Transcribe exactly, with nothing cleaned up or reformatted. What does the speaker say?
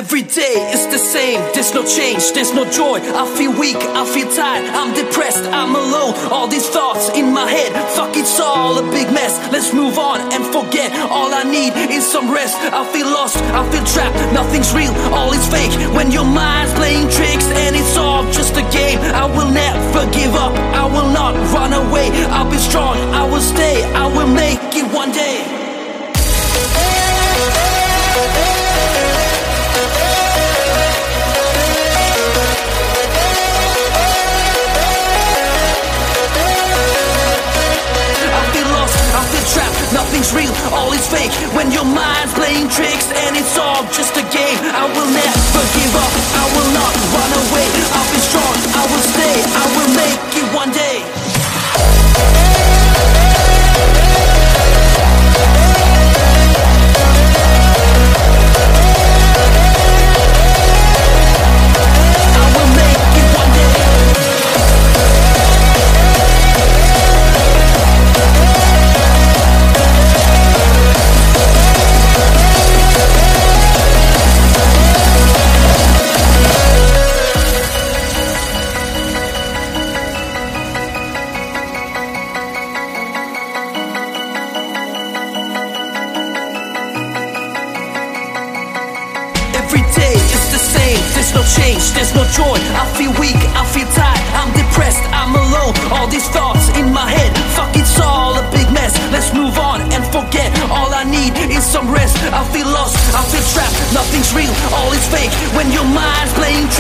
Every day is the same, there's no change, there's no joy. I feel weak, I feel tired, I'm depressed, I'm alone. All these thoughts in my head, fuck, it's all a big mess. Let's move on and forget, all I need is some rest. I feel lost, I feel trapped, nothing's real, all is fake. When your mind's playing tricks and it's all just a game, I will never give up, I will not run away. I'll be strong, I will stay, I will make it one day. Nothing's real, all is fake. When your mind's playing tricks and it's all just a game, I will never give up, I will not run away. I'll be strong, I will stay, I will make it one day. I will make it one day. Every day is the same, there's no change, there's no joy. I feel weak, I feel tired, I'm depressed, I'm alone. All these thoughts in my head, fuck, it's all a big mess. Let's move on and forget, all I need is some rest. I feel lost, I feel trapped, nothing's real, all is fake. When your mind's playing tricks